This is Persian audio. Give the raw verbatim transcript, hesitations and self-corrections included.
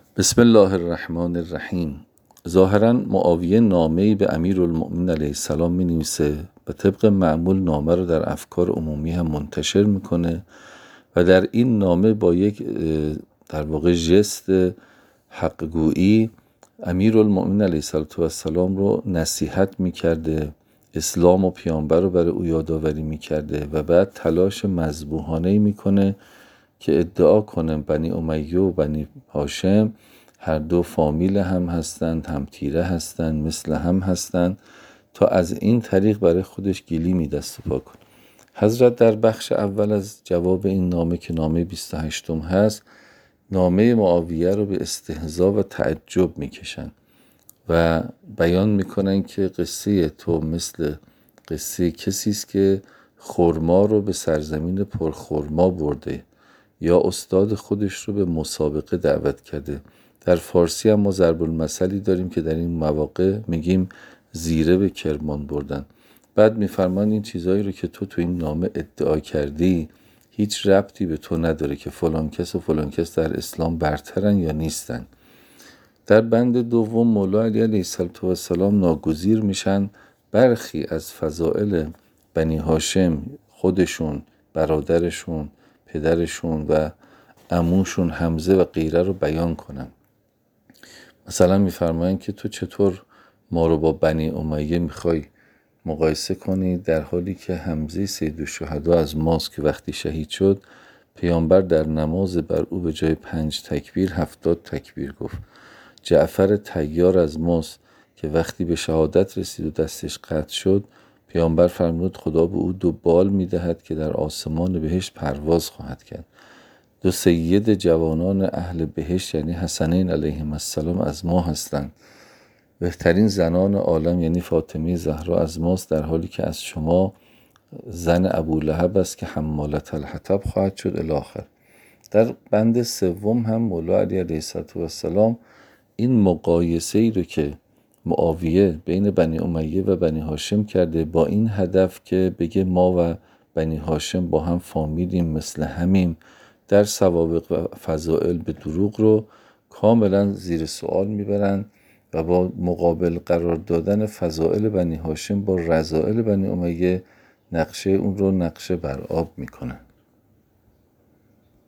بسم الله الرحمن الرحیم. ظاهرا معاویه نامه‌ای به امیرالمؤمنین علیه السلام می نویسه و طبق معمول نامه رو در افکار عمومی هم منتشر میکنه و در این نامه با یک در واقع ژست حق‌گویی امیرالمؤمنین علیه السلام رو نصیحت میکرده، اسلام و پیامبر رو برای او یادآوری میکرده و بعد تلاش مذبوحانه‌ای میکنه که ادعا کنه بنی امیه و بنی هاشم هر دو فامیل هم هستند، هم تیره هستند، مثل هم هستند، تا از این طریق برای خودش گلیمی دست و پا کنه. حضرت در بخش اول از جواب این نامه که نامه بیست و هشتم هست، نامه معاویه رو به استهزا و تعجب میکشن و بیان میکنن که قصه تو مثل قصه کسی است که خرما رو به سرزمین پرخرما برده یا استاد خودش رو به مسابقه دعوت کرده. در فارسی هم ما ضرب المثلی داریم که در این مواقع میگیم زیره به کرمان بردن. بعد میفرمان این چیزایی رو که تو تو این نامه ادعا کردی هیچ ربطی به تو نداره که فلان کس و فلان کس در اسلام برترن یا نیستن. در بند دوم مولا علی علیه السلام ناگزیر میشن برخی از فضائل بنی هاشم، خودشون، برادرشون، پدرشون و عموشون حمزه و غیره رو بیان کنن. مثلا میفرمایند که تو چطور ما رو با بنی امیه میخوای مقایسه کنی در حالی که حمزه سید الشهدا از ماست که وقتی شهید شد پیامبر در نماز بر او به جای پنج تکبیر هفتاد تکبیر گفت. جعفر طیار از ماست که وقتی به شهادت رسید و دستش قطع شد پیامبر فرمود خدا به او دو بال میدهد که در آسمان بهشت پرواز خواهد کرد. دو سید جوانان اهل بهشت یعنی حسنین علیهم السلام از ما هستند. بهترین زنان عالم یعنی فاطمه زهرا از ماست، در حالی که از شما زن ابولهب است که حمالة الحطب خواهد شد الی آخر. در بند سوم هم مولا علی علیه السلام این مقایسه ای رو که معاویه بین بنی امیه و بنی هاشم کرده با این هدف که بگه ما و بنی هاشم با هم فامیلیم، مثل همیم، در سوابق و فضائل به دروغ رو کاملا زیر سوال میبرن و با مقابل قرار دادن فضائل بنی هاشم با رذائل بنی امیه نقشه اون رو نقشه بر آب میکنن.